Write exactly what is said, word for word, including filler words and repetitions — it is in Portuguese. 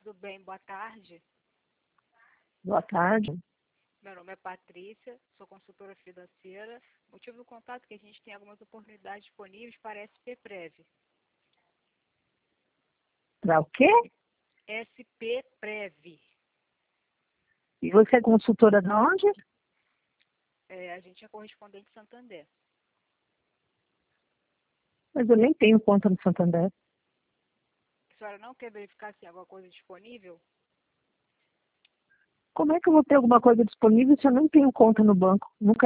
Tudo bem, boa tarde. Boa tarde. Meu nome é Patrícia, sou consultora financeira. Motivo do contato é que a gente tem algumas oportunidades disponíveis para S P Prev. Para o quê? S P Prev. E você é consultora de onde? É, a gente é correspondente Santander. Mas eu nem tenho conta no Santander. A senhora não quer verificar se tem alguma coisa disponível? Como é que eu vou ter alguma coisa disponível se eu não tenho conta no banco? Nunca